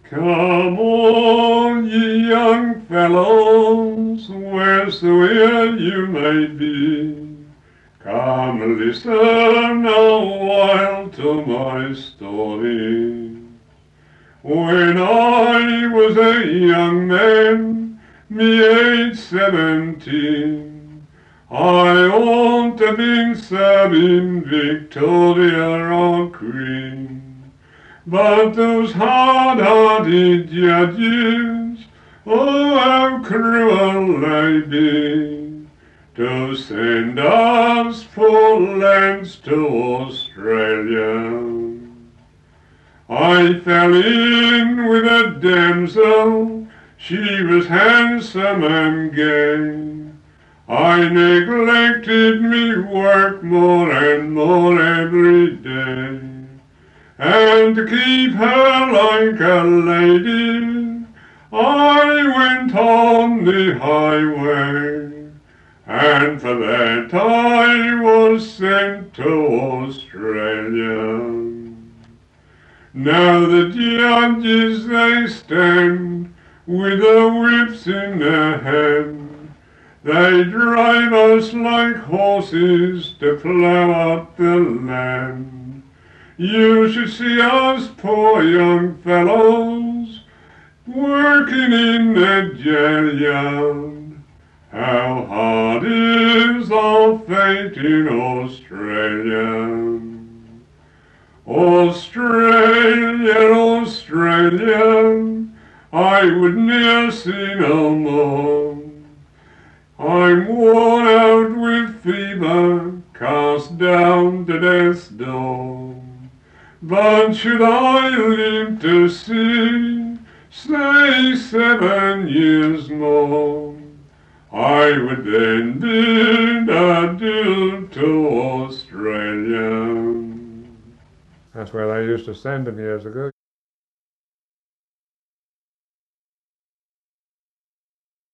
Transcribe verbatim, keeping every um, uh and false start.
Come on, ye young fellows, wheresoe'er you may be, come listen a while to my story. When I was a young man, me age seventeen, I ought to been serving Victoria or Queen. But those hard-hearted judges, oh, how cruel they be, to send us poor lambs to Australia. I fell in with a damsel, she was handsome and gay. I neglected me work more and more every day. And to keep her like a lady, I went on the highway, and for that I was sent to Australia. Now the judges they stand with their whips in their hand. They drive us like horses to plough up the land. You should see us poor young fellows working in the jail yard. How hard is our fate in Australia. Australia, Australia, I would ne'er see no more. I'm worn out with fever, cast down to death's door. But should I live to see, say, seven years more, I would then bid adieu to Australia. That's where they used to send them years ago.